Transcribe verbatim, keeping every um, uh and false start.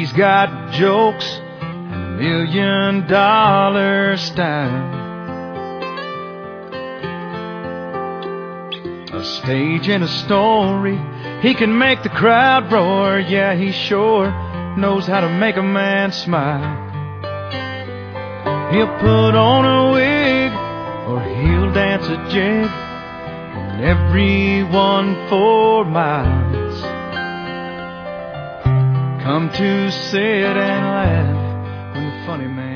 He's got jokes and a million dollar style. A stage and a story, he can make the crowd roar. Yeah, he sure knows how to make a man smile. He'll put on a wig or he'll dance a jig, and everyone for miles come to sit and laugh when the funny man